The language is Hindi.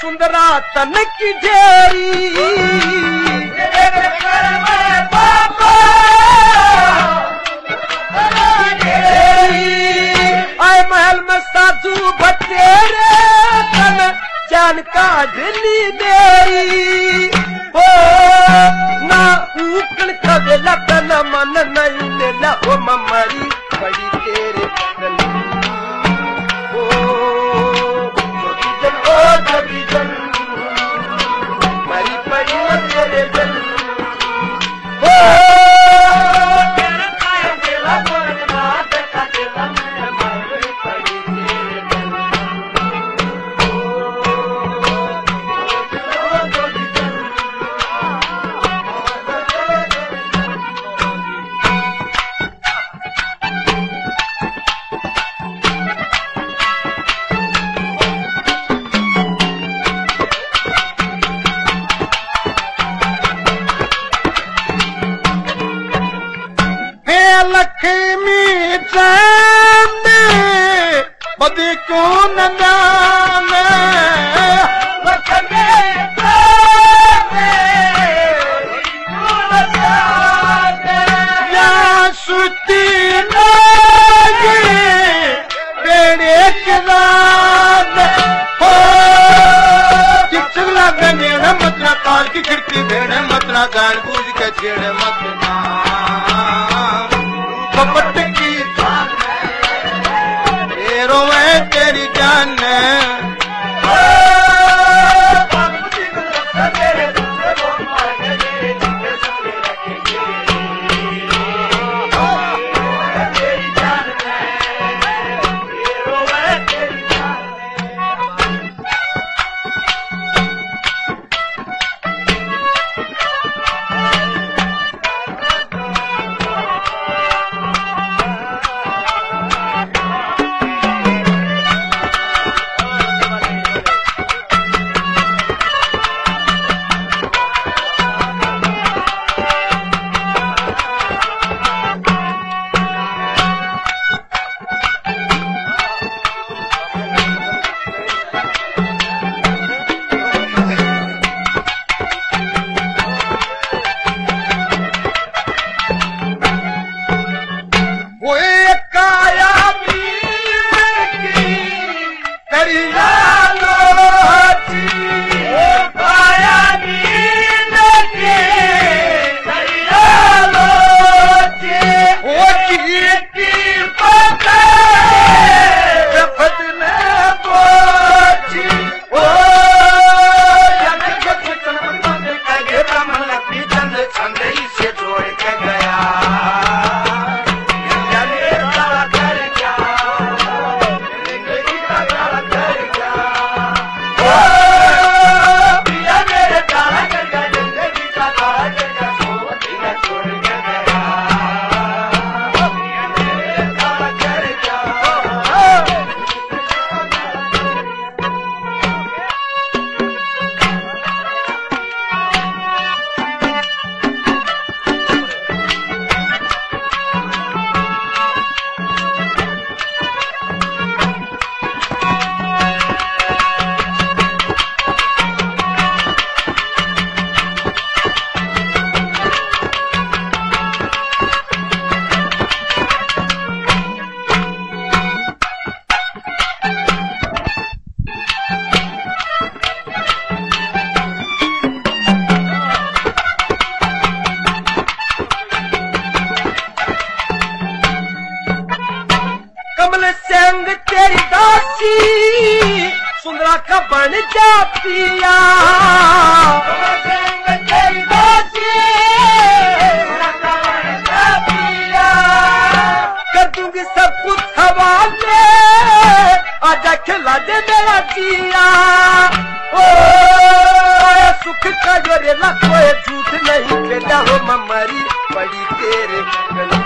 सुंदरा तन की ढेरी आए महल में साधु बतेरे तन जान का ढिली देरी हो ना ऊकन कवेला तन मन नहीं लेला हो ममरी बड़ी तेरे मरी पड़ी तेरे दिल लक्ष्मी चंद बदी क्यों नंदान या सुती बेड़े के रात हो चिचला गनेड़ मतरा काल की खिड़की भेड़े मतरा गान बूझ के छेड़े मत कपट की रोवे तेरी जान तेरी दासी सुंदरा का बन जा पिया तेरी दासी कर दूंगी सब कुछ हवाले आजा खिला दे मेरा जिया ओ सुख का जो रेला कोई झूठ नहीं खेला हो ममरी बड़ी तेरे